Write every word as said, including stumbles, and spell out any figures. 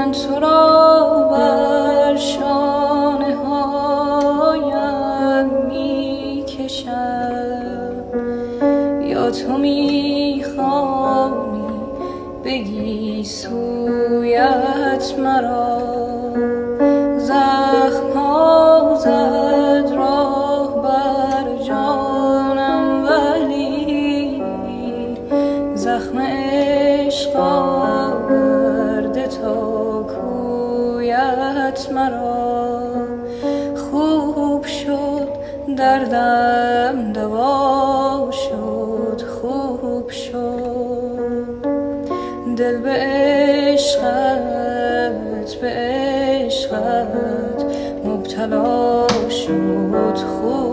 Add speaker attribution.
Speaker 1: من تو را بر شانه هایم می کشم، یا تو می خوانی بگی سویت مرا. زخم ها زد راه بر جانم، ولی زخم عشق آورده تا کویت مرا. خوب شد دردم دوا شد، خوب شد دل به عشقت، به عشقت مبتلا شد. خوب